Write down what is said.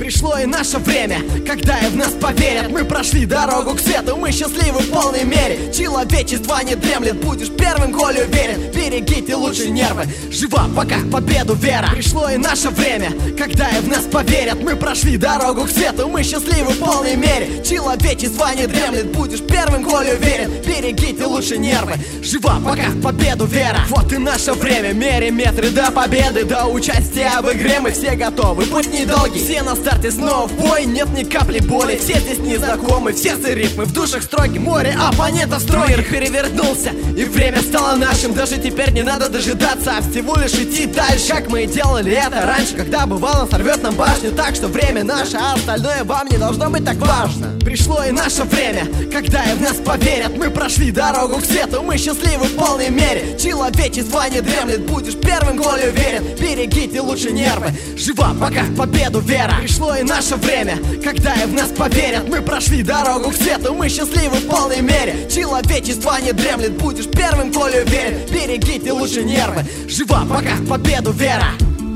Пришло и наше время, когда и в нас поверят. Мы прошли дорогу к свету, мы счастливы в полной мере. Человечество не дремлет, будешь первым, коли уверен. Берегите лучше нервы, жива пока в победу вера. Пришло и наше время, когда и в нас поверят. Мы прошли дорогу к свету, мы счастливы в полной мере. Человечество не дремлет, будешь первым, коли уверен. Берегите лучше нервы, жива пока в победу вера. Вот и наше время, меряем метры до победы, до участия в игре мы все готовы. Путь недолгий, все на старте снова в бой. Нет ни капли боли, все здесь незнакомы. В сердце рифмы, в душах строки, море оппонентов строй. Мир перевернулся, и время стало нашим. Даже теперь не надо дожидаться, а всего лишь идти дальше. Как мы и делали это раньше, когда бывало сорвет нам башню. Так что время наше, а остальное вам не должно быть так важно. Пришло и наше время, когда и в нас поверят. Мы прошли дорогу к свету, мы счастливы в полной мере. Человечество не дремлет, будешь первым, коли уверен. Берегите лучше нервы, жива пока в победу вера. Пришло и наше время, когда и в нас поверят. Мы прошли дорогу к свету, мы счастливы в полной мере. Человечество не дремлет, будешь первым, коли уверен. Берегите лучше нервы, жива пока в победу вера.